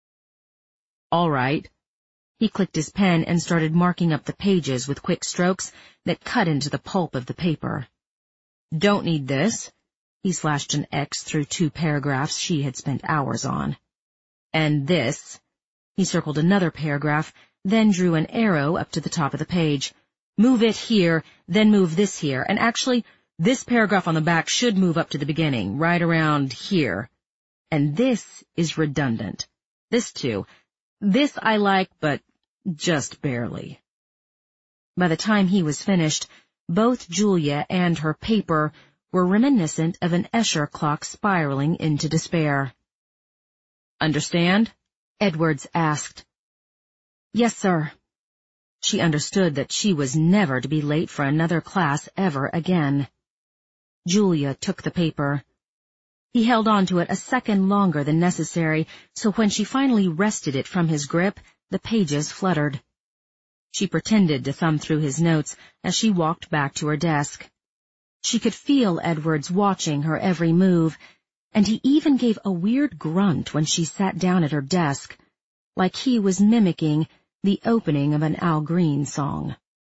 Speaker 1: "All right." He clicked his pen and started marking up the pages with quick strokes that cut into the pulp of the paper. "Don't need this." He slashed an X through 2 paragraphs she had spent hours on. "And this." He circled another paragraph, then drew an arrow up to the top of the page. "Move it here, then move this here, and actually, this paragraph on the back should move up to the beginning, right around here. And this is redundant. This too. This I like, but just barely." By the time he was finished, Both Julia and her paper were reminiscent of an Escher clock spiraling into despair. "Understand?" Edwards asked. "Yes, sir." She understood that she was never to be late for another class ever again. Julia took the paper. He held on to it a second longer than necessary, so when she finally wrested it from his grip, the pages fluttered. She pretended to thumb through his notes as she walked back to her desk. She could feel Edwards watching her every move, and he even gave a weird grunt when she sat down at her desk, like he was mimicking the opening of an Al Green song.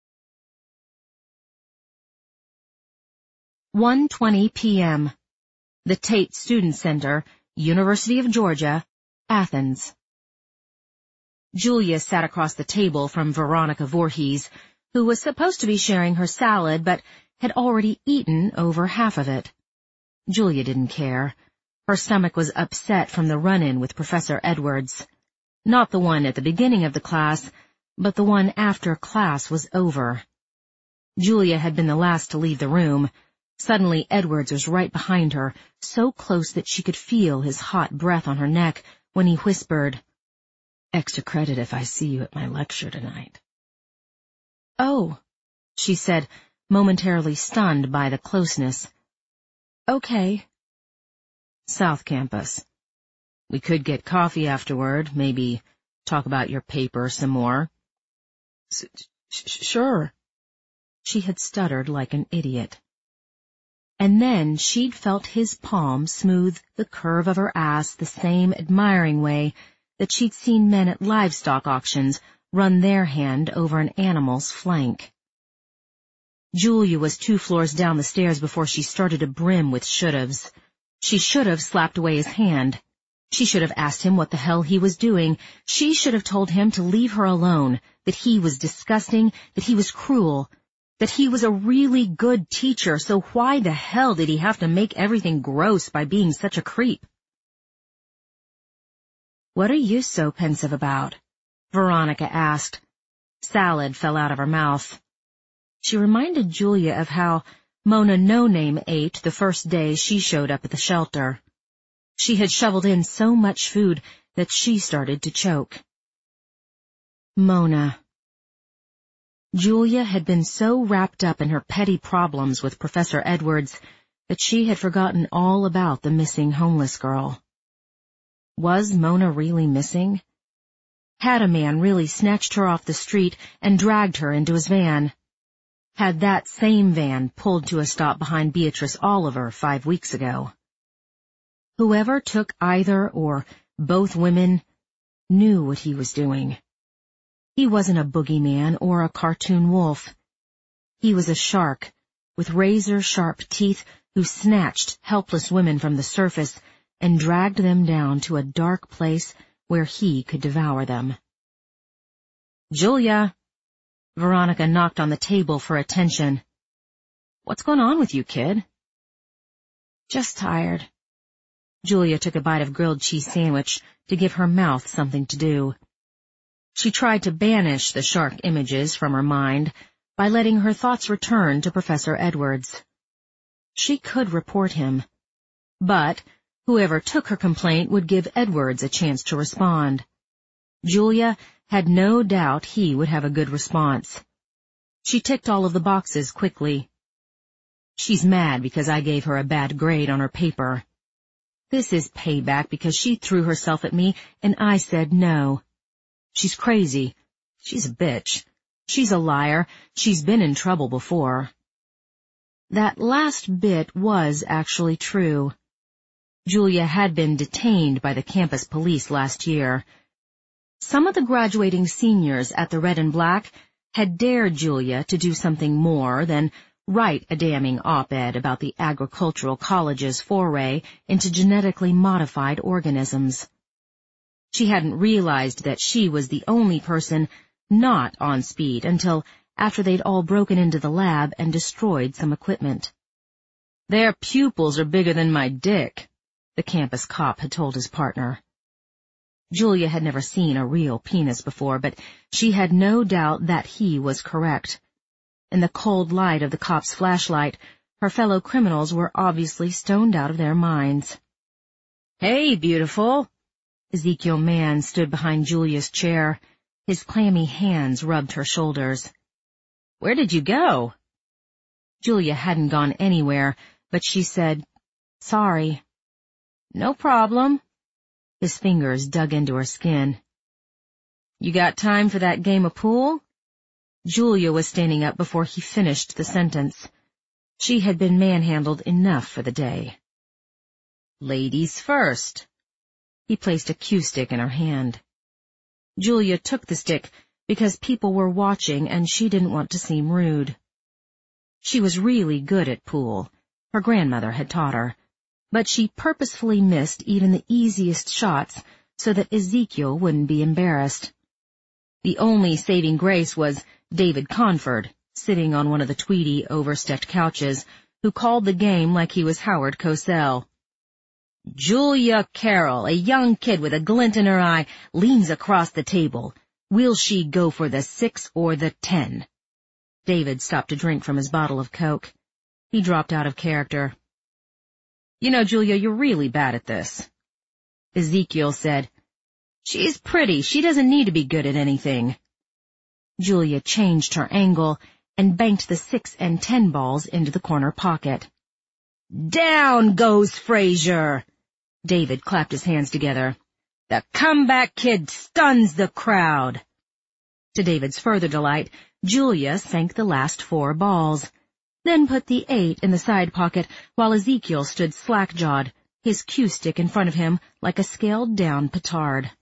Speaker 1: 1:20 p.m. The Tate Student Center, University of Georgia, Athens. Julia sat across the table from Veronica Voorhees, who was supposed to be sharing her salad but had already eaten over half of it. Julia didn't care. Her stomach was upset from the run-in with Professor Edwards. Not the one at the beginning of the class, but the one after class was over. Julia had been the last to leave the room. Suddenly Edwards was right behind her, so close that she could feel his hot breath on her neck when he whispered, "Extra credit if I see you at my lecture tonight." "Oh," she said, momentarily stunned by the closeness. "Okay." "South Campus. We could get coffee afterward, maybe talk about your paper some more." Sure." She had stuttered like an idiot. And then she'd felt his palm smooth the curve of her ass the same admiring way that she'd seen men at livestock auctions run their hand over an animal's flank. Julia was 2 floors down the stairs before she started to brim with should-haves. She should have slapped away his hand. She should have asked him what the hell he was doing. She should have told him to leave her alone, that he was disgusting, that he was cruel, that he was a really good teacher, so why the hell did he have to make everything gross by being such a creep? "What are you so pensive about?" Veronica asked. Salad fell out of her mouth. She reminded Julia of how Mona No-Name ate the first day she showed up at the shelter. She had shoveled in so much food that she started to choke. Mona. Julia had been so wrapped up in her petty problems with Professor Edwards that she had forgotten all about the missing homeless girl. Was Mona really missing? Had a man really snatched her off the street and dragged her into his van? Had that same van pulled to a stop behind Beatrice Oliver 5 weeks ago? Whoever took either or both women knew what he was doing. He wasn't a boogeyman or a cartoon wolf. He was a shark with razor-sharp teeth who snatched helpless women from the surface and dragged them down to a dark place where he could devour them. "Julia!" Veronica knocked on the table for attention. "What's going on with you, kid?" "Just tired." Julia took a bite of grilled cheese sandwich to give her mouth something to do. She tried to banish the shark images from her mind by letting her thoughts return to Professor Edwards. She could report him, but whoever took her complaint would give Edwards a chance to respond. Julia had no doubt he would have a good response. She ticked all of the boxes quickly. She's mad because I gave her a bad grade on her paper. This is payback because she threw herself at me and I said no. She's crazy. She's a bitch. She's a liar. She's been in trouble before. That last bit was actually true. Julia had been detained by the campus police last year. Some of the graduating seniors at the Red and Black had dared Julia to do something more than write a damning op-ed about the agricultural college's foray into genetically modified organisms. She hadn't realized that she was the only person not on speed until after they'd all broken into the lab and destroyed some equipment. "Their pupils are bigger than my dick," the campus cop had told his partner. Julia had never seen a real penis before, but she had no doubt that he was correct. In the cold light of the cop's flashlight, her fellow criminals were obviously stoned out of their minds. "Hey, beautiful!" Ezekiel Mann stood behind Julia's chair. His clammy hands rubbed her shoulders. "Where did you go?" Julia hadn't gone anywhere, but she said, "Sorry." "No problem." His fingers dug into her skin. "You got time for that game of pool?" Julia was standing up before he finished the sentence. She had been manhandled enough for the day. "Ladies first." He placed a cue stick in her hand. Julia took the stick because people were watching and she didn't want to seem rude. She was really good at pool. Her grandmother had taught her. But she purposefully missed even the easiest shots so that Ezekiel wouldn't be embarrassed. The only saving grace was David Conford, sitting on one of the tweedy, overstuffed couches, who called the game like he was Howard Cosell. "Julia Carroll, a young kid with a glint in her eye, leans across the table. Will she go for the 6 or the 10? David stopped to drink from his bottle of Coke. He dropped out of character. "You know, Julia, you're really bad at this." Ezekiel said, "She's pretty. She doesn't need to be good at anything." Julia changed her angle and banked the 6 and 10 balls into the corner pocket. "Down goes Frazier!" David clapped his hands together. "The comeback kid stuns the crowd." To David's further delight, Julia sank the last 4 balls, then put the 8 in the side pocket while Ezekiel stood slack-jawed, his cue stick in front of him like a scaled-down petard.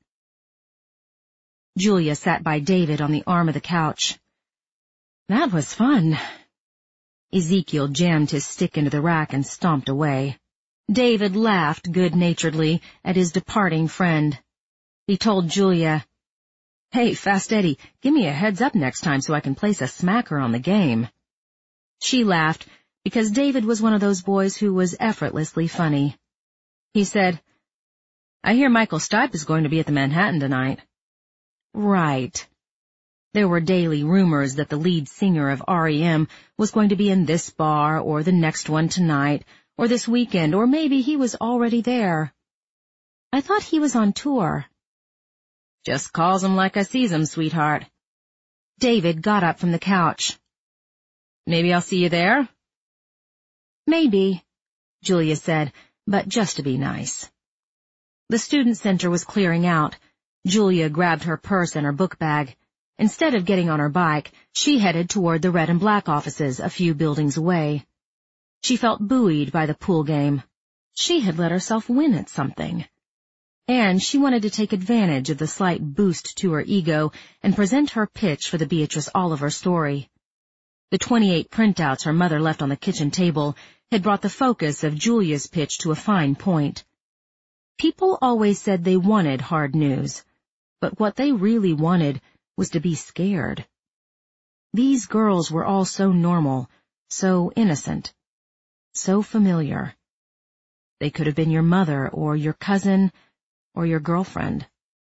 Speaker 1: Julia sat by David on the arm of the couch. "That was fun." Ezekiel jammed his stick into the rack and stomped away. David laughed good-naturedly at his departing friend. He told Julia, "Hey, Fast Eddie, give me a heads-up next time so I can place a smacker on the game." She laughed because David was one of those boys who was effortlessly funny. He said, "I hear Michael Stipe is going to be at the Manhattan tonight." Right. There were daily rumors that the lead singer of R.E.M. was going to be in this bar or the next one tonight, or this weekend, or maybe he was already there. I thought he was on tour. "Just calls 'em like I sees 'em, sweetheart." David got up from the couch. "Maybe I'll see you there?" "Maybe," Julia said, but just to be nice. The student center was clearing out. Julia grabbed her purse and her book bag. Instead of getting on her bike, she headed toward the red and black offices a few buildings away. She felt buoyed by the pool game. She had let herself win at something. And she wanted to take advantage of the slight boost to her ego and present her pitch for the Beatrice Oliver story. The 28 printouts her mother left on the kitchen table had brought the focus of Julia's pitch to a fine point. People always said they wanted hard news, but what they really wanted was to be scared. These girls were all so normal, so innocent, so familiar. They could have been your mother or your cousin or your girlfriend.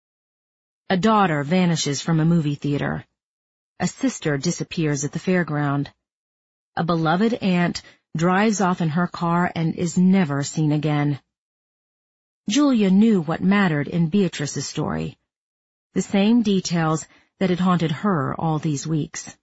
Speaker 1: A daughter vanishes from a movie theater. A sister disappears at the fairground. A beloved aunt drives off in her car and is never seen again. Julia knew what mattered in Beatrice's story, the same details that had haunted her all these weeks.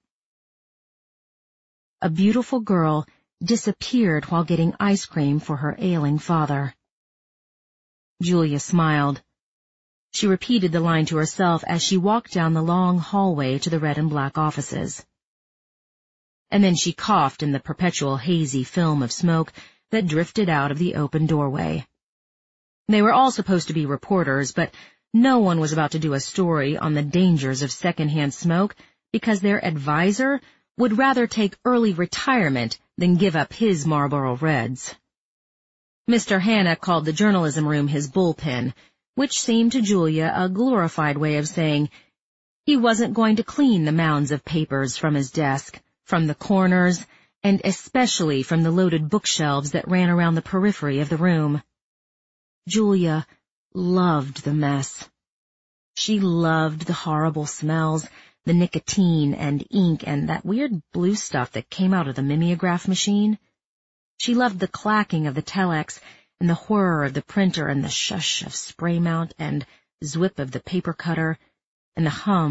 Speaker 1: A beautiful girl disappeared while getting ice cream for her ailing father. Julia smiled. She repeated the line to herself as she walked down the long hallway to the red and black offices. And then she coughed in the perpetual hazy film of smoke that drifted out of the open doorway. They were all supposed to be reporters, but no one was about to do a story on the dangers of secondhand smoke because their advisor would rather take early retirement than give up his Marlboro Reds. Mr. Hanna called the journalism room his bullpen, which seemed to Julia a glorified way of saying he wasn't going to clean the mounds of papers from his desk, from the corners, and especially from the loaded bookshelves that ran around the periphery of the room. Julia loved the mess. She loved the horrible smells, the nicotine and ink and that weird blue stuff that came out of the mimeograph machine. She loved the clacking of the telex and the whir of the printer and the shush of spray mount and zwip of the paper cutter and the hum